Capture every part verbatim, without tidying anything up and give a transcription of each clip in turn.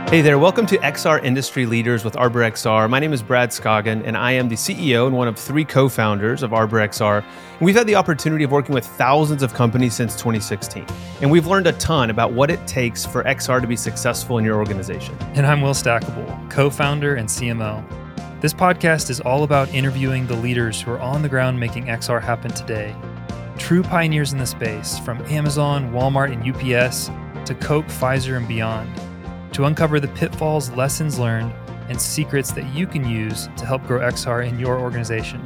Hey there, welcome to X R Industry Leaders with Arbor X R. My name is Brad Scoggin, and I am the C E O and one of three co-founders of Arbor X R. And we've had the opportunity of working with thousands of companies since twenty sixteen. And we've learned a ton about what it takes for X R to be successful in your organization. And I'm Will Stackable, co-founder and C M O. This podcast is all about interviewing the leaders who are on the ground making X R happen today. True pioneers in the space, from Amazon, Walmart, and U P S to Coke, Pfizer, and beyond, to uncover the pitfalls, lessons learned, and secrets that you can use to help grow X R in your organization.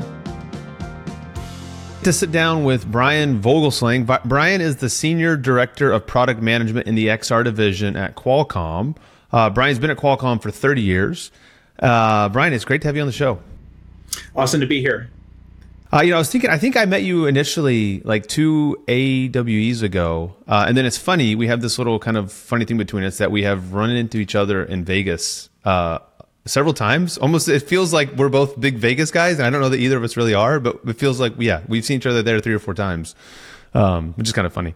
To sit down with Brian Vogelsang. Brian is the Senior Director of Product Management in the X R division at Qualcomm. Uh, Brian's been at Qualcomm for thirty years. Uh, Brian, it's great to have you on the show. Awesome to be here. Uh, you know, I was thinking, I think I met you initially like two A W Es ago. Uh, and then it's funny, we have this little kind of funny thing between us that we have run into each other in Vegas uh, several times. Almost, it feels like we're both big Vegas guys. And I don't know that either of us really are, but it feels like, yeah, we've seen each other there three or four times, um, which is kind of funny.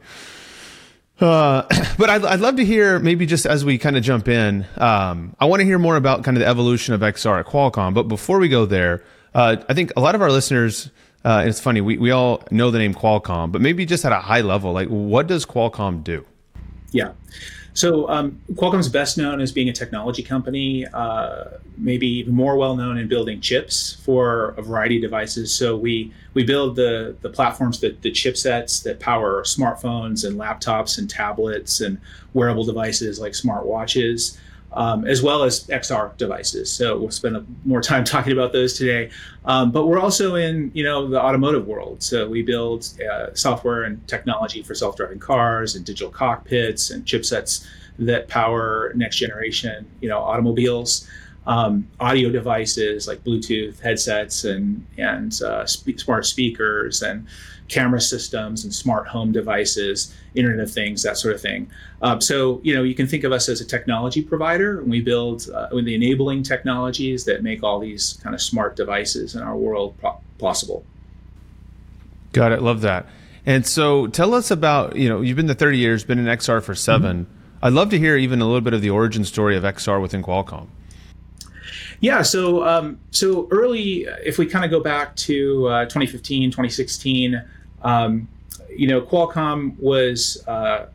Uh, but I'd, I'd love to hear, maybe just as we kind of jump in, um, I want to hear more about kind of the evolution of X R at Qualcomm. But before we go there, uh, I think a lot of our listeners, Uh, and it's funny, we, we all know the name Qualcomm, but maybe just at a high level, like what does Qualcomm do? Yeah. So um, Qualcomm's best known as being a technology company, uh, maybe even more well known in building chips for a variety of devices. So we we build the the platforms, that the chipsets that power smartphones and laptops and tablets and wearable devices like smartwatches. Um, as well as X R devices. So we'll spend a, more time talking about those today. Um, but we're also in, you know, the automotive world. So we build uh, software and technology for self-driving cars and digital cockpits and chipsets that power next generation, you know, automobiles, um, audio devices like Bluetooth headsets and and uh, sp- smart speakers and camera systems and smart home devices, Internet of Things, that sort of thing. Um, so, you know, you can think of us as a technology provider, and we build uh, with the enabling technologies that make all these kind of smart devices in our world pro- possible. Got it. Love that. And so tell us about, you know, you've been there thirty years, been in X R for seven. Mm-hmm. I'd love to hear even a little bit of the origin story of X R within Qualcomm. Yeah, so um, so early, if we kind of go back to uh, twenty fifteen, twenty sixteen, um, you know, Qualcomm was uh,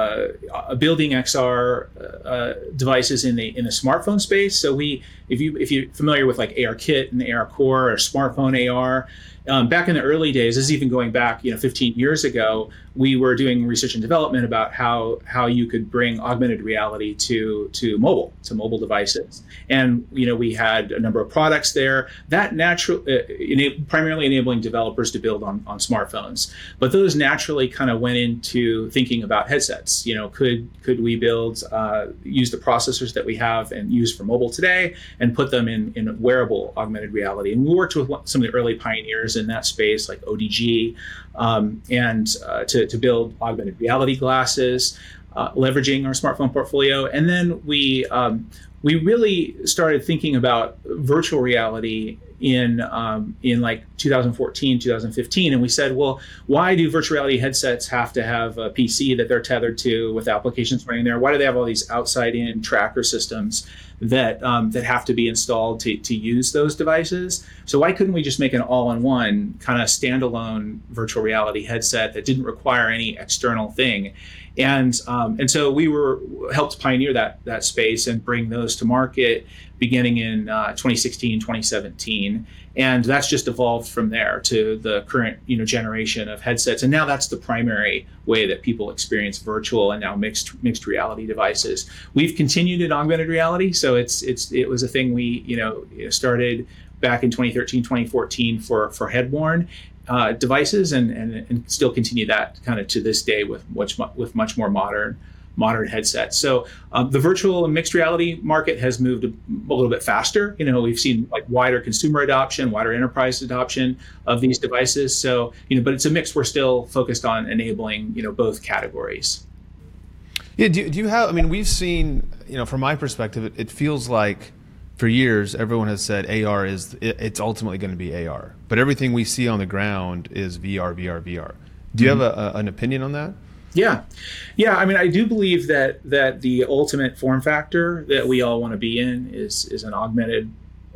uh, building X R uh, devices in the in the smartphone space. So we, if you if you're familiar with like ARKit and ARCore or smartphone A R, um, back in the early days, this is even going back, you know, fifteen years ago, we were doing research and development about how how you could bring augmented reality to to mobile to mobile devices. And you know, we had a number of products there that natural, uh, ena- primarily enabling developers to build on, on smartphones. But those naturally kind of went into thinking about headsets. You know, could could we build uh, use the processors that we have and use for mobile today and put them in in wearable augmented reality? And we worked with some of the early pioneers in that space, like O D G, um, and uh, to to build augmented reality glasses, uh, leveraging our smartphone portfolio, and then we. Um, We really started thinking about virtual reality in um, in like two thousand fourteen, two thousand fifteen, and we said, well, why do virtual reality headsets have to have a P C that they're tethered to with applications running there? Why do they have all these outside-in tracker systems that um, that have to be installed to to use those devices? So why couldn't we just make an all-in-one kind of standalone virtual reality headset that didn't require any external thing? And um, and so we were helped pioneer that that space and bring those to market beginning in uh, twenty sixteen, twenty seventeen. And that's just evolved from there to the current, you know, generation of headsets. And now that's the primary way that people experience virtual and now mixed mixed reality devices. We've continued in augmented reality. So it's it's it was a thing we, you know, started back in twenty thirteen, twenty fourteen for, for head-worn uh, devices and, and and still continue that kind of to this day with much with much more modern modern headsets. So um, the virtual and mixed reality market has moved a, a little bit faster. You know, we've seen like wider consumer adoption, wider enterprise adoption of these devices. So, you know, but it's a mix. We're still focused on enabling, you know, both categories. Yeah. Do, do you have, I mean, we've seen, you know, from my perspective, it, it feels like for years, everyone has said A R is, it, it's ultimately going to be A R, but everything we see on the ground is V R, V R, V R. Do you mm-hmm. have a, a, an opinion on that? Yeah. Yeah. I mean, I do believe that that the ultimate form factor that we all want to be in is is an augmented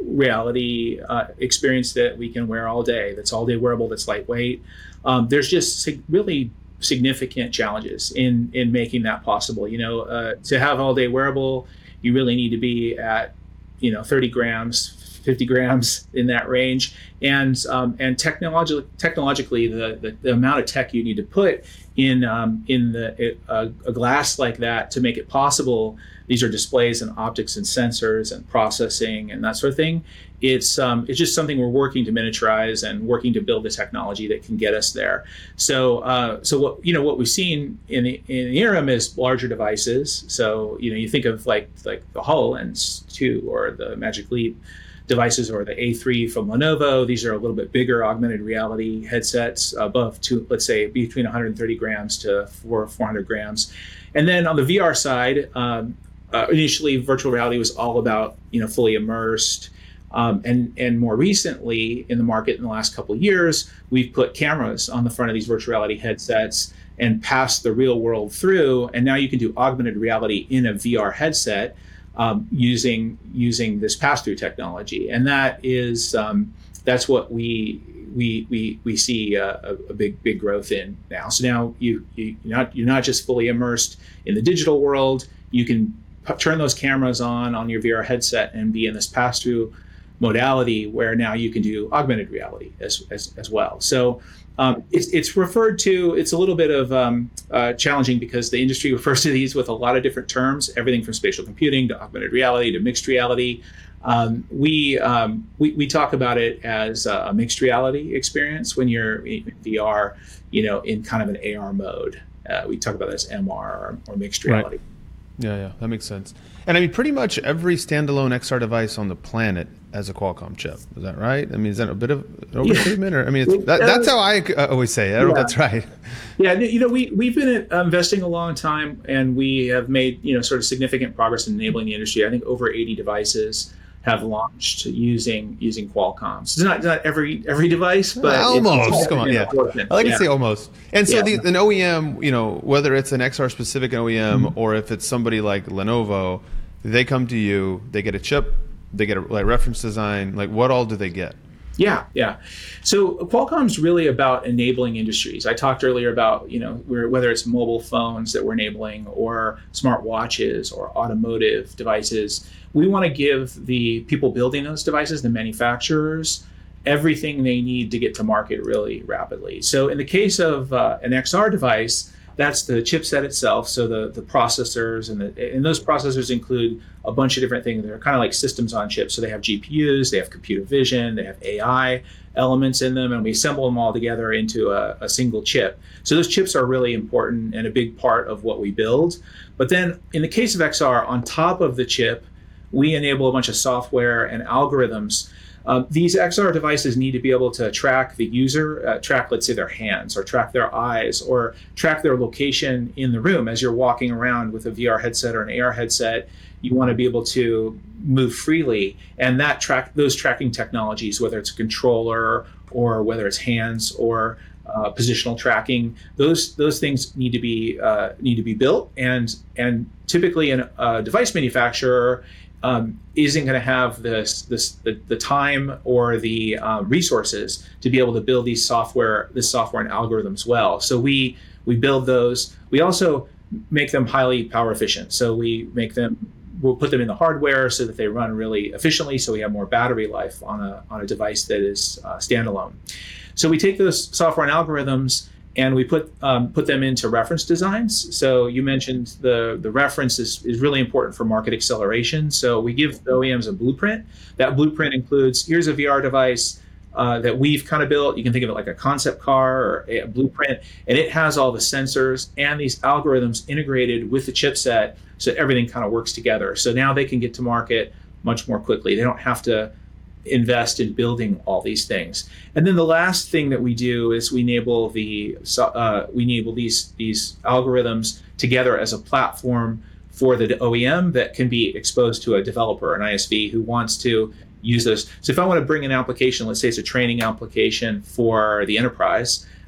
reality uh, experience that we can wear all day, that's all day wearable, that's lightweight. Um, there's just sig- really significant challenges in in making that possible. You know, uh, to have all day wearable, you really need to be at, you know, thirty grams, fifty grams in that range. And um, and technologi- technologically, the, the, the amount of tech you need to put in um, in the uh, a glass like that to make it possible. These are displays and optics and sensors and processing and that sort of thing. It's um, it's just something we're working to miniaturize and working to build the technology that can get us there. So uh, so what you know what we've seen in the, in the interim is larger devices. So you know you think of like like the HoloLens two or the Magic Leap devices or the A three from Lenovo. These are a little bit bigger augmented reality headsets, above two, let's say between one hundred thirty grams to four, 400 grams. And then on the V R side, um, uh, initially virtual reality was all about, you know, fully immersed. Um, and, and more recently in the market in the last couple of years, we've put cameras on the front of these virtual reality headsets and passed the real world through. And now you can do augmented reality in a V R headset um, using using this pass-through technology. And that is um, that's what we we we we see a, a big big growth in now. So now you, you you're not you're not just fully immersed in the digital world. You can p- turn those cameras on on your V R headset and be in this pass-through modality where now you can do augmented reality as as, as well. So um, it's, it's referred to, it's a little bit of um, uh, challenging because the industry refers to these with a lot of different terms, everything from spatial computing to augmented reality to mixed reality. Um, we, um, we we talk about it as a mixed reality experience when you're in V R, you know, in kind of an A R mode. Uh, we talk about it as M R or, or mixed reality. Right. Yeah, yeah, that makes sense. And I mean, pretty much every standalone X R device on the planet has a Qualcomm chip. Is that right? I mean, is that a bit of an overstatement? Or I mean, it's, that, that's how I always say it. I don't yeah. know if that's right. Yeah, you know, we, we've been investing a long time, and we have made, you know, sort of significant progress in enabling the industry. I think over eighty devices have launched using using Qualcomm. So it's not not every every device, but almost. It's, Come on, yeah. I like yeah. to say almost. And so yeah. the, an O E M, you know, whether it's an X R specific O E M mm-hmm. or if it's somebody like Lenovo, they come to you, they get a chip, they get a like, reference design. Like, what all do they get? Yeah, yeah. So Qualcomm's really about enabling industries. I talked earlier about, you know, whether it's mobile phones that we're enabling or smart watches or automotive devices. We want to give the people building those devices, the manufacturers, everything they need to get to market really rapidly. So in the case of uh, an X R device, that's the chipset itself, so the, the processors, and the and those processors include a bunch of different things. They're kind of like systems on chips. So they have G P Us, they have computer vision, they have A I elements in them, and we assemble them all together into a, a single chip. So those chips are really important and a big part of what we build. But then in the case of X R, on top of the chip, we enable a bunch of software and algorithms. Uh, these X R devices need to be able to track the user, uh, track, let's say, their hands, or track their eyes, or track their location in the room as you're walking around with a V R headset or an A R headset. You want to be able to move freely, and that track those tracking technologies, whether it's a controller or whether it's hands or uh, positional tracking, those those things need to be uh, need to be built, and and typically in a device manufacturer Um, isn't going to have this, this the, the time or the uh, resources to be able to build these software, this software and algorithms well. So we we build those. We also make them highly power efficient. So we make them, we'll put them in the hardware so that they run really efficiently. So we have more battery life on a on a device that is uh, standalone. So we take those software and algorithms and we put um, put them into reference designs. So you mentioned the, the reference is, is really important for market acceleration. So we give the O E Ms a blueprint. That blueprint includes, here's a V R device uh, that we've kind of built. You can think of it like a concept car or a, a blueprint. And it has all the sensors and these algorithms integrated with the chipset so everything kind of works together. So now they can get to market much more quickly. They don't have to invest in building all these things. And then the last thing that we do is we enable the uh, we enable these these algorithms together as a platform for the O E M that can be exposed to a developer, an I S V, who wants to use those. So if I want to bring an application, let's say it's a training application for the enterprise,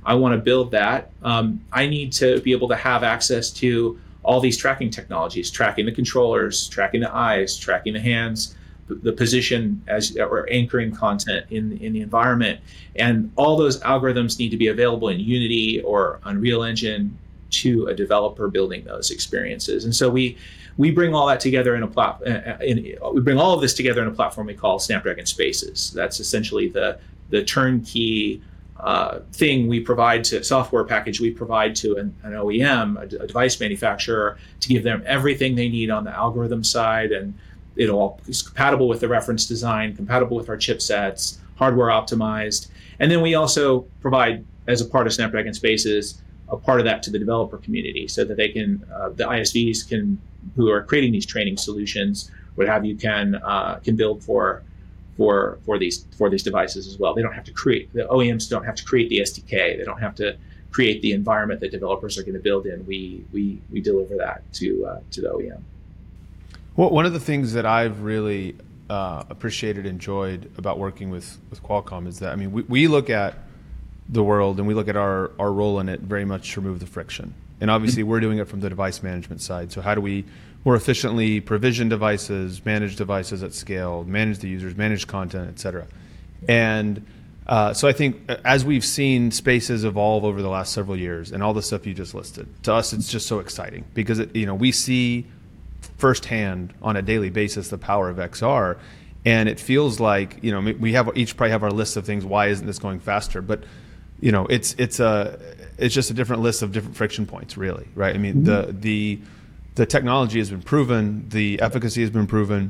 I want to build that. Um, I need to be able to have access to all these tracking technologies, tracking the controllers, tracking the eyes, tracking the hands, the position as or anchoring content in in the environment, and all those algorithms need to be available in Unity or Unreal Engine to a developer building those experiences. And so we we bring all that together in a plat in, we bring all of this together in a platform we call Snapdragon Spaces. That's essentially the the turnkey uh, thing we provide to software package we provide to an, an O E M, a, a device manufacturer, to give them everything they need on the algorithm side, and it'll all is compatible with the reference design, compatible with our chipsets, hardware optimized. And then we also provide, as a part of Snapdragon Spaces, a part of that to the developer community, so that they can, uh, the I S Vs can, who are creating these training solutions, what have you, can uh, can build for for for these for these devices as well. They don't have to create, the O E Ms don't have to create the S D K. They don't have to create the environment that developers are going to build in. We we we deliver that to uh, to the O E M. Well, one of the things that I've really uh, appreciated, enjoyed about working with, with Qualcomm is that, I mean, we, we look at the world and we look at our, our role in it very much to remove the friction. And obviously we're doing it from the device management side. So how do we more efficiently provision devices, manage devices at scale, manage the users, manage content, et cetera. And uh, so I think as we've seen Spaces evolve over the last several years and all the stuff you just listed, to us it's just so exciting because it, you know, we see firsthand on a daily basis the power of X R, and it feels like, you know, we have each probably have our list of things. Why isn't this going faster? But you know, it's it's a it's just a different list of different friction points, really, right? I mean, mm-hmm. the the the technology has been proven, the efficacy has been proven,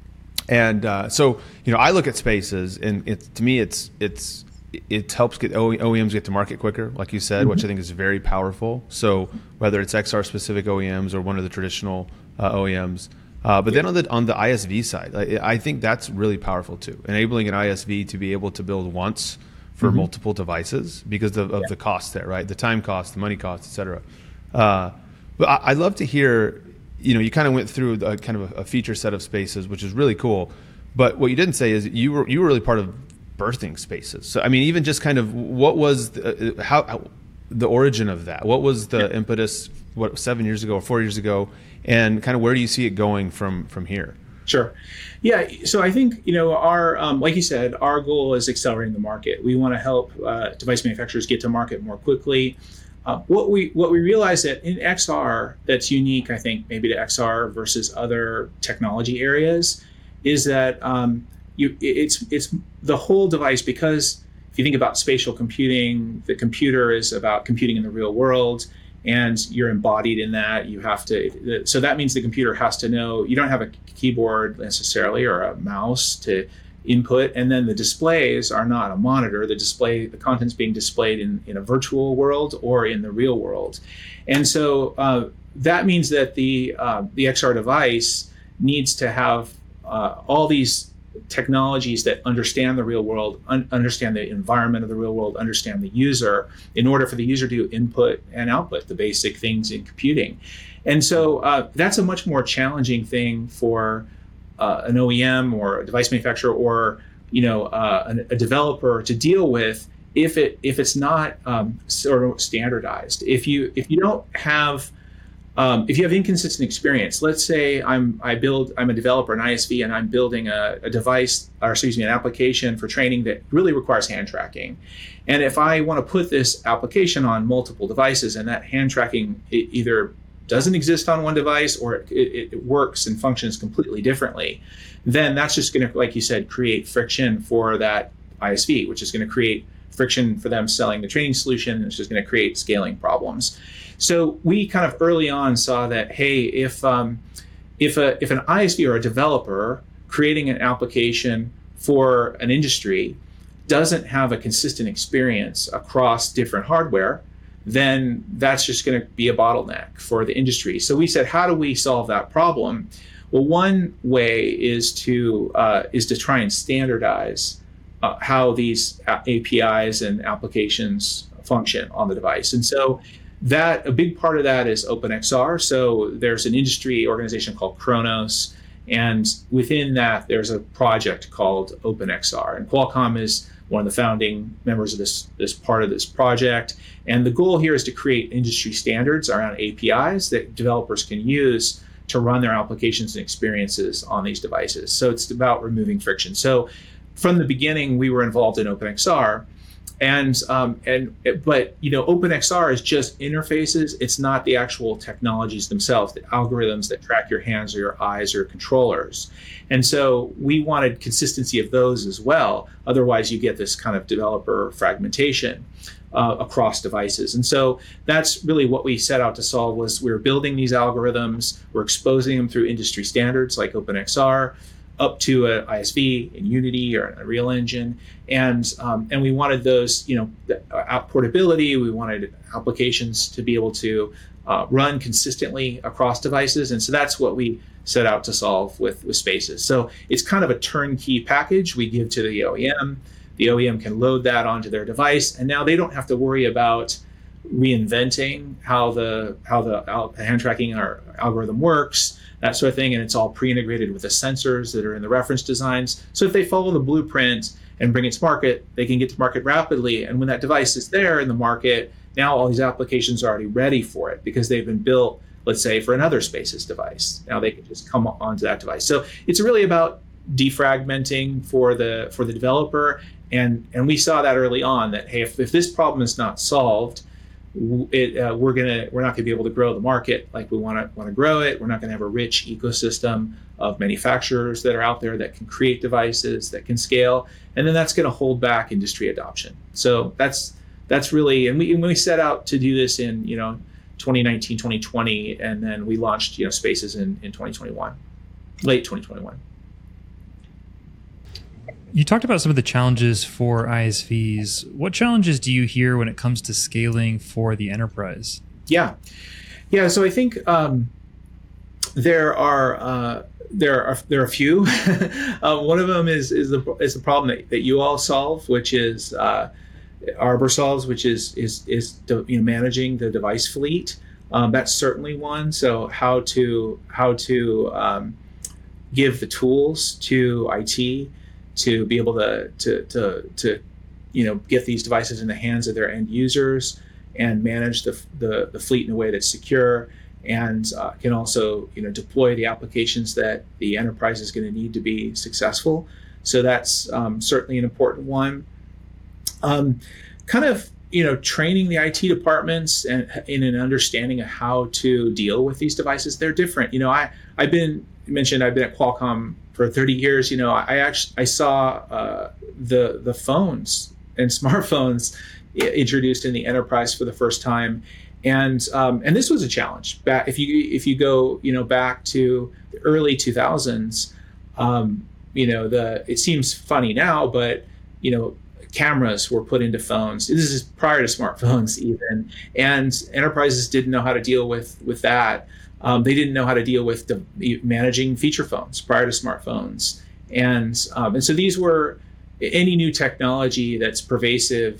and uh, so you know, I look at Spaces, and it, to me, it's it's it helps get O E Ms get to market quicker, like you said, mm-hmm. which I think is very powerful. So whether it's X R specific O E Ms or one of the traditional Uh, O E Ms, uh, but then on the on the I S V side, I, I think that's really powerful too, enabling an I S V to be able to build once for mm-hmm. multiple devices because of, of yeah. the cost there, right? The time cost, the money cost, et cetera. Uh, but I, I'd love to hear, you know, you kind of went through a, kind of a, a feature set of Spaces, which is really cool. But what you didn't say is you were you were really part of birthing Spaces. So I mean, even just kind of what was the, how, how the origin of that? What was the yeah. impetus? What, seven years ago or four years ago, and kind of where do you see it going from from here? Sure. Yeah. So I think, you know, our, um, like you said, our goal is accelerating the market. We want to help uh, device manufacturers get to market more quickly. Uh, what we what we realize that in X R that's unique, I think, maybe to X R versus other technology areas, is that um, you it's it's the whole device, because if you think about spatial computing, the computer is about computing in the real world. And you're embodied in that. You have to, so that means the computer has to know, you don't have a keyboard necessarily or a mouse to input, and then the displays are not a monitor. The display, the content's being displayed in, in a virtual world or in the real world. And so uh, that means that the, uh, the X R device needs to have uh, all these technologies that understand the real world, un- understand the environment of the real world, understand the user, in order for the user to input and output the basic things in computing. And so uh, that's a much more challenging thing for uh, an O E M or a device manufacturer or, you know, uh, a, a developer to deal with if it if it's not um, sort of standardized. If you if you don't have Um, if you have inconsistent experience, let's say I'm I build I'm a developer, an I S V, and I'm building a, a device, or excuse me, an application for training that really requires hand tracking. And if I want to put this application on multiple devices, and that hand tracking it either doesn't exist on one device or it, it works and functions completely differently, then that's just going to, like you said, create friction for that I S V, which is going to create friction for them selling the training solution. It's just going to create scaling problems. So we kind of early on saw that, hey, if um, if a if an I S V or a developer creating an application for an industry doesn't have a consistent experience across different hardware, then that's just going to be a bottleneck for the industry. So we said, how do we solve that problem? Well, one way is to uh, is to try and standardize uh, how these A P Is and applications function on the device. And so that a big part of that is OpenXR. So there's an industry organization called Khronos, and within that there's a project called OpenXR. And Qualcomm is one of the founding members of this, this part of this project. And the goal here is to create industry standards around A P Is that developers can use to run their applications and experiences on these devices. So it's about removing friction. So from the beginning, we were involved in OpenXR. And um, and but you know, OpenXR is just interfaces. It's not the actual technologies themselves, the algorithms that track your hands or your eyes or controllers. And so we wanted consistency of those as well. Otherwise, you get this kind of developer fragmentation uh, across devices. And so that's really what we set out to solve. Was we were building these algorithms, we're exposing them through industry standards like OpenXR, up to a I S V in Unity or an Unreal Engine, and um, and we wanted those, you know, out portability. We wanted applications to be able to uh, run consistently across devices, and so that's what we set out to solve with with Spaces. So it's kind of a turnkey package we give to the O E M. The O E M can load that onto their device, and now they don't have to worry about reinventing how the how the al- hand tracking or algorithm works, that sort of thing, and it's all pre-integrated with the sensors that are in the reference designs. So if they follow the blueprint and bring it to market, they can get to market rapidly. And when that device is there in the market, now all these applications are already ready for it because they've been built, let's say, for another Spaces device. Now they can just come onto that device. So it's really about defragmenting for the for the developer. And and we saw that early on that, hey, if, if this problem is not solved, It, uh, we're gonna we're not gonna be able to grow the market like we want to want to grow it. We're not gonna have a rich ecosystem of manufacturers that are out there that can create devices that can scale, and then that's gonna hold back industry adoption. So that's that's really, and we and we set out to do this in you know twenty nineteen, twenty twenty, and then we launched you know Spaces in in twenty twenty-one, late twenty twenty-one. You talked about some of the challenges for I S Vs. What challenges do you hear when it comes to scaling for the enterprise? Yeah, yeah. So I think um, there are uh, there are there are a few. uh, one of them is is the is the problem that, that you all solve, which is uh, Arbor solves, which is is is de- you know, managing the device fleet. Um, that's certainly one. So how to how to um, give the tools to I T to be able to, to, to, to, you know, get these devices in the hands of their end users and manage the, the, the fleet in a way that's secure, and uh, can also, you know, deploy the applications that the enterprise is going to need to be successful. So that's um, certainly an important one. Um, kind of, you know, training the I T departments and in an understanding of how to deal with these devices. They're different. You know, I, I've been mentioned, I've been at Qualcomm for thirty years. You know, I actually, I saw uh, the, the phones and smartphones introduced in the enterprise for the first time. And, um, and this was a challenge. Back, if you, if you go, you know, back to the early two thousands, um, you know, the, it seems funny now, but, you know, cameras were put into phones. This is prior to smartphones even, and enterprises didn't know how to deal with with that. Um, they didn't know how to deal with the, managing feature phones prior to smartphones, and um, and so these were any new technology that's pervasive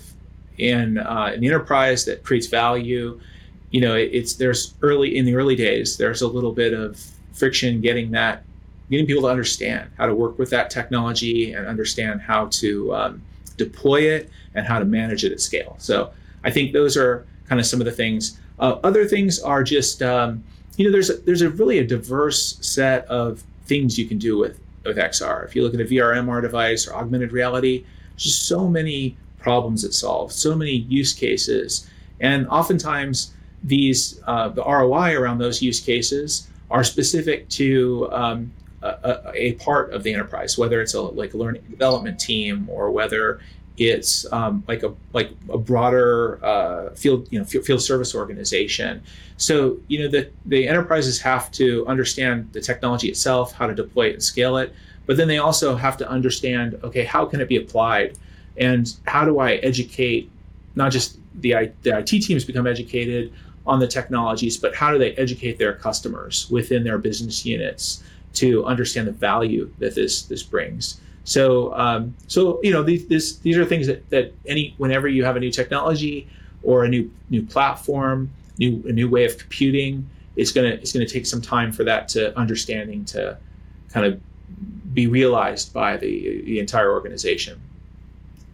in uh, an enterprise that creates value. You know, it, it's there's early in the early days there's a little bit of friction getting that, getting people to understand how to work with that technology and understand how to um, deploy it and how to manage it at scale. So I think those are kind of some of the things. Uh, other things are just, um, you know, there's a, there's a really a diverse set of things you can do with, with X R. If you look at a V R M R device or augmented reality, just so many problems it solves, so many use cases. And oftentimes these, uh, the R O I around those use cases are specific to um, A, a part of the enterprise, whether it's a like a learning and development team or whether it's um, like a like a broader uh, field you know field service organization. So you know the the enterprises have to understand the technology itself, how to deploy it and scale it, but then they also have to understand, okay, how can it be applied, and how do I educate not just the I, the I T teams become educated on the technologies, but how do they educate their customers within their business units to understand the value that this this brings. So um, so you know these this, these are things that, that any whenever you have a new technology or a new new platform, new a new way of computing, it's gonna it's gonna take some time for that to understanding to kind of be realized by the the entire organization.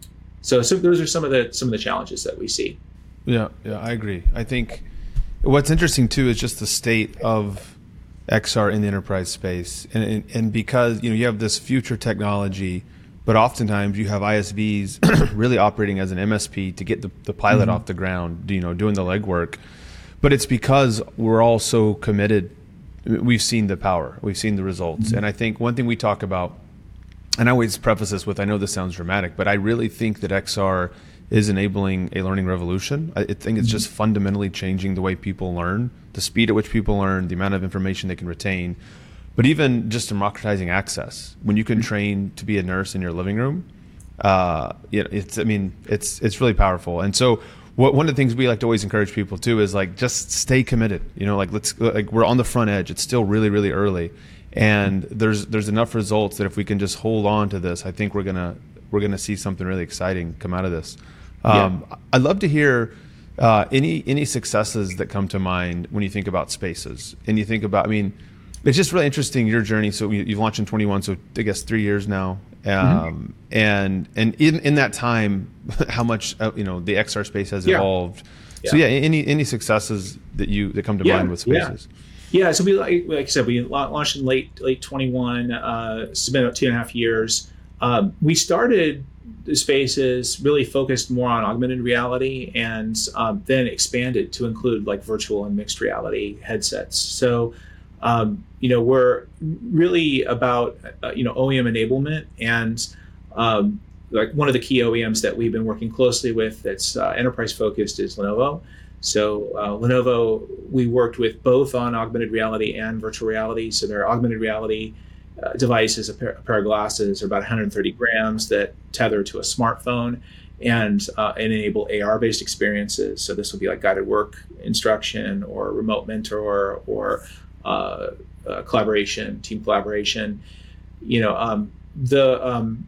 So, so those are some of the some of the challenges that we see. Yeah, yeah, I agree. I think what's interesting too is just the state of X R in the enterprise space, and and, and because you know you have this future technology, but oftentimes you have I S Vs really operating as an M S P to get the, the pilot mm-hmm. off the ground, you know, doing the legwork. But it's because we're all so committed. We've seen the power, we've seen the results, mm-hmm. and I think one thing we talk about, and I always preface this with, I know this sounds dramatic, but I really think that X R is enabling a learning revolution. I think it's just fundamentally changing the way people learn, the speed at which people learn, the amount of information they can retain, but even just democratizing access. When you can train to be a nurse in your living room, uh, it, it's, I mean, it's it's really powerful. And so what, one of the things we like to always encourage people to is like, just stay committed. You know, like let's, like we're on the front edge. It's still really, really early. And there's there's enough results that if we can just hold on to this, I think we're gonna we're gonna see something really exciting come out of this. Um, yeah. I'd love to hear uh, any any successes that come to mind when you think about spaces, and you think about. I mean, it's just really interesting your journey. So you, you've launched in twenty-one, so I guess three years now, um, mm-hmm. and and in, in that time, how much uh, you know the X R space has yeah. evolved. Yeah. So yeah, any any successes that you that come to yeah. mind with spaces. Yeah. Yeah, so we like, like I said, we launched in late late twenty-one. Uh, it's been about two and a half years. Um, we started the spaces really focused more on augmented reality, and um, then expanded to include like virtual and mixed reality headsets. So, um, you know, we're really about uh, you know O E M enablement, and um, like one of the key O E Ms that we've been working closely with that's uh, enterprise focused is Lenovo. So uh, Lenovo, we worked with both on augmented reality and virtual reality. So their augmented reality uh, device is a pair, a pair of glasses, are about one hundred thirty grams that tether to a smartphone and, uh, and enable A R-based experiences. So this will be like guided work instruction or remote mentor or uh, uh, collaboration, team collaboration. You know, um, the um,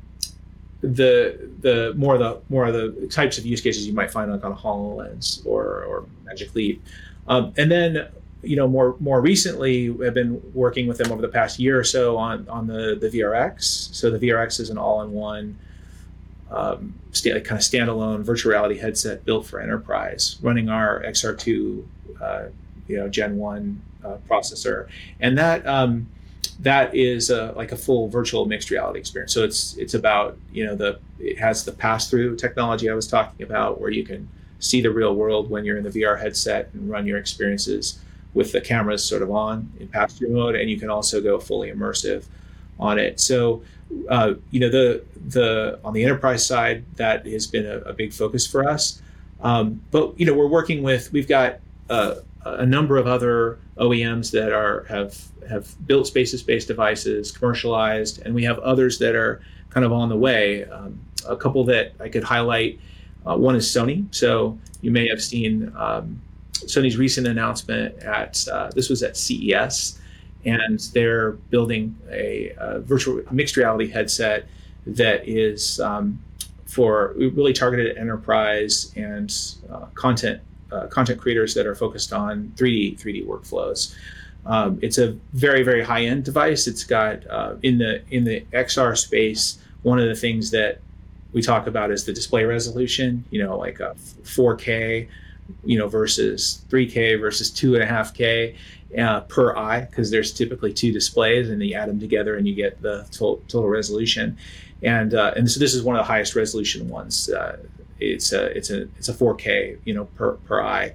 the the more of the more of the types of use cases you might find like on a HoloLens or or Magic Leap, um, and then you know more more recently I've been working with them over the past year or so on on the the V R X. So the V R X is an all-in-one um, sta- kind of standalone virtual reality headset built for enterprise, running our X R two uh, you know Gen one uh, processor, and that. Um, That is a, like a full virtual mixed reality experience. So it's it's about, you know, the it has the pass-through technology I was talking about, where you can see the real world when you're in the V R headset and run your experiences with the cameras sort of on in pass-through mode, and you can also go fully immersive on it. So, uh, you know, the the on the enterprise side, that has been a, a big focus for us. Um, but you know, we're working with we've got uh, a number of other O E Ms that are have have built spaces-based devices, commercialized, and we have others that are kind of on the way. Um, a couple that I could highlight, uh, one is Sony. So you may have seen um, Sony's recent announcement at, uh, this was at C E S, and they're building a, a virtual mixed reality headset that is um, for really targeted at enterprise and uh, content uh, content creators that are focused on three D three D workflows. Um, it's a very, very high-end device. It's got uh, in the in the X R space, one of the things that we talk about is the display resolution. You know, like a four K, you know, versus three K versus two and a half K uh, per eye, because there's typically two displays, and you add them together and you get the total, total resolution. And uh, and so this is one of the highest resolution ones. Uh, it's a it's a it's a four K, you know, per per eye.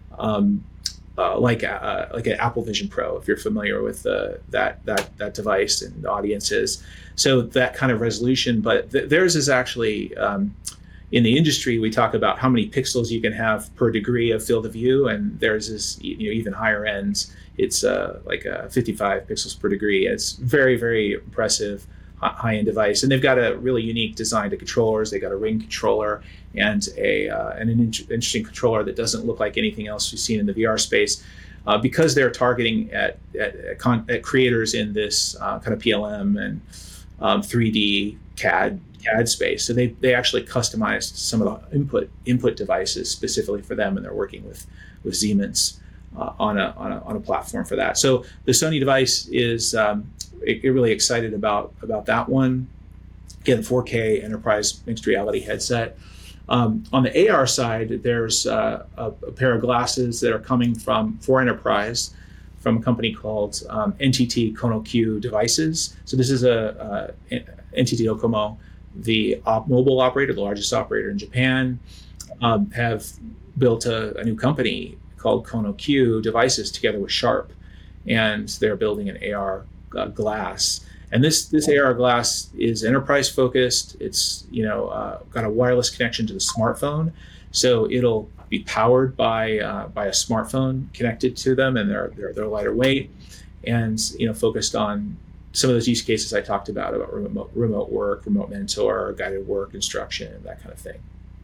Um, Uh, like uh, like an Apple Vision Pro, if you're familiar with uh, that that that device and audiences. So that kind of resolution, but th- theirs is actually um, in the industry. We talk about how many pixels you can have per degree of field of view, and theirs is you know even higher ends. It's uh, like uh, fifty-five pixels per degree. It's very very impressive high-end device, and they've got a really unique design to controllers. They got a ring controller and a uh, and an in- interesting controller that doesn't look like anything else we've seen in the V R space, uh, because they're targeting at at, at, con- at creators in this uh, kind of P L M and um, three D C A D C A D space. So they they actually customized some of the input input devices specifically for them, and they're working with with Siemens uh, on a on a on a platform for that. So the Sony device is. Um, It, really excited about about that one. again, four K enterprise mixed reality headset. Um, on the A R side, there's uh, a, a pair of glasses that are coming from for enterprise from a company called um, N T T KonoQ Devices. So this is a, a N T T Docomo, the op- mobile operator, the largest operator in Japan, um, have built a, a new company called KonoQ Devices together with Sharp, and they're building an A R uh, glass. And this this A R glass is enterprise focused. It's you know uh, got a wireless connection to the smartphone, so it'll be powered by uh, by a smartphone connected to them, and they're, they're they're lighter weight, and you know focused on some of those use cases I talked about about remote remote work, remote mentor, guided work, instruction, that kind of thing.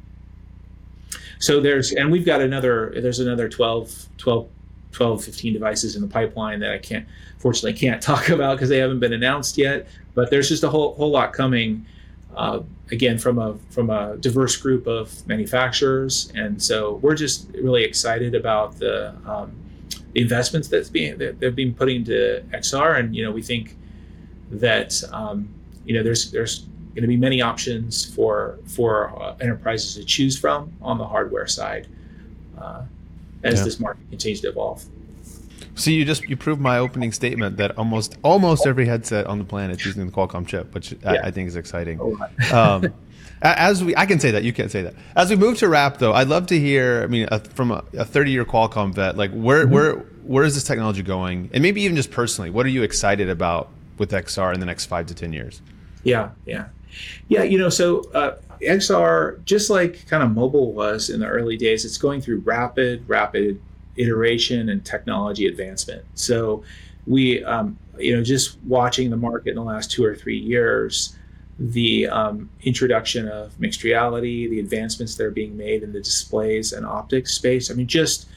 So there's and we've got another there's another twelve, twelve, twelve, fifteen devices in the pipeline that I can't fortunately can't talk about because they haven't been announced yet. But there's just a whole whole lot coming. Uh, again, from a from a diverse group of manufacturers, and so we're just really excited about the um, investments that's being that they've been putting into X R, and you know we think that um, you know there's there's going to be many options for for uh, enterprises to choose from on the hardware side uh, as yeah. this market continues to evolve. So you just you proved my opening statement that almost almost every headset on the planet is using the Qualcomm chip, which yeah. I, I think is exciting. um, as we, I can say that you can't say that. As we move to wrap, though, I'd love to hear. I mean, a, from a thirty-year Qualcomm vet, like where mm-hmm. where where is this technology going, and maybe even just personally, what are you excited about with X R in the next five to ten years? Yeah, yeah, yeah. You know, so uh, X R, just like kind of mobile was in the early days, it's going through rapid, rapid. iteration and technology advancement. So we, um, you know, just watching the market in the last two or three years, the um, introduction of mixed reality, the advancements that are being made in the displays and optics space. I mean, just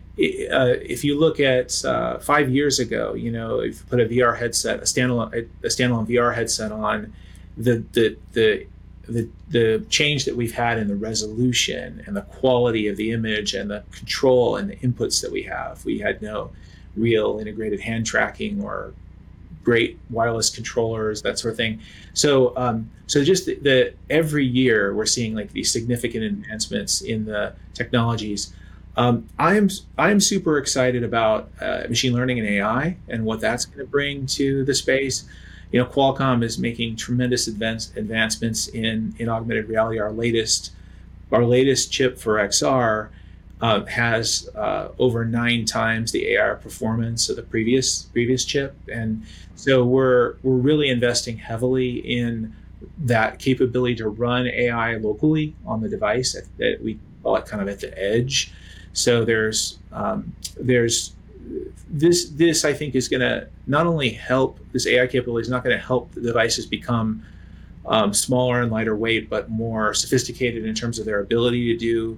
uh, if you look at uh, five years ago, you know, if you put a V R headset, a standalone, a standalone V R headset on, the the the The, the change that we've had in the resolution and the quality of the image and the control and the inputs that we have. We had no real integrated hand tracking or great wireless controllers, that sort of thing. So um, so just the, the every year we're seeing like these significant advancements in the technologies. Um, I'm I'm super excited about uh, machine learning and A I and what that's going to bring to the space. You know, Qualcomm is making tremendous advance, advancements in, in augmented reality. Our latest, our latest chip for X R uh, has uh, over nine times the A R performance of the previous previous chip, and so we're we're really investing heavily in that capability to run A I locally on the device. At, at, we call it kind of at the edge. So there's um, there's This, this I think, is going to not only help, this A I capability is not going to help the devices become um, smaller and lighter weight, but more sophisticated in terms of their ability to do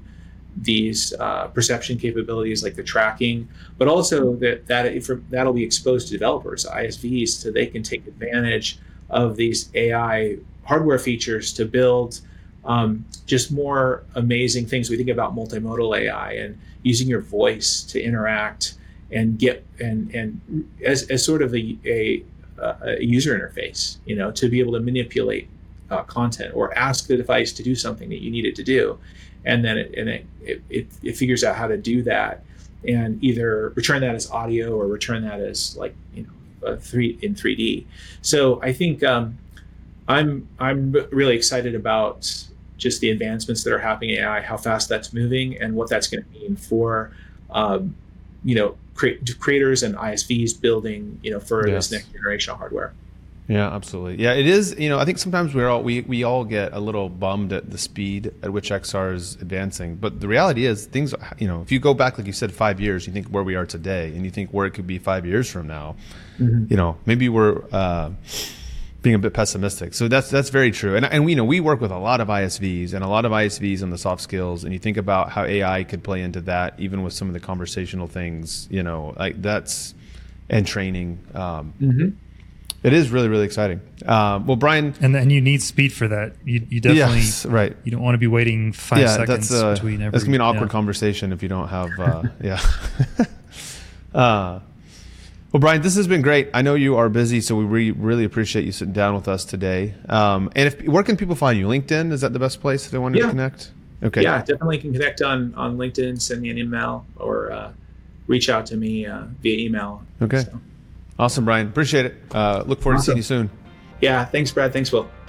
these uh, perception capabilities like the tracking, but also that, that that'll be exposed to developers, I S Vs, so they can take advantage of these A I hardware features to build um, just more amazing things. We think about multimodal A I and using your voice to interact and get and and as, as sort of a, a, a user interface, you know, to be able to manipulate uh, content or ask the device to do something that you need it to do, and then it and it, it it it figures out how to do that, and either return that as audio or return that as like you know a three in three D. So I think um, I'm I'm really excited about just the advancements that are happening in A I, how fast that's moving, and what that's going to mean for um, you know. creators and I S Vs building, you know, for yes. this next generation of hardware. Yeah, absolutely. Yeah, it is. You know, I think sometimes we're all we we all get a little bummed at the speed at which X R is advancing. But the reality is, things. You know, if you go back, like you said, five years, you think where we are today, and you think where it could be five years from now. Mm-hmm. You know, maybe we're uh, being a bit pessimistic. So that's that's very true. And and we you know we work with a lot of I S Vs and a lot of I S Vs on the soft skills. And you think about how A I could play into that, even with some of the conversational things. You know, like that's and training. Um, mm-hmm. It is really, really exciting. Um, well, Brian, and then you need speed for that. You, you definitely yes, right. You don't want to be waiting five yeah, seconds that's, uh, between every. That's gonna be an awkward yeah. conversation if you don't have. Uh, yeah. uh, Well, Brian, this has been great. I know you are busy, so we re- really appreciate you sitting down with us today. Um, and if where can people find you? LinkedIn, is that the best place if they want yeah. to connect? Okay. Yeah, definitely can connect on, on LinkedIn, send me an email, or uh, reach out to me uh, via email. Okay. So. Awesome, Brian. Appreciate it. Uh, look forward awesome. to seeing you soon. Yeah, thanks, Brad. Thanks, Will.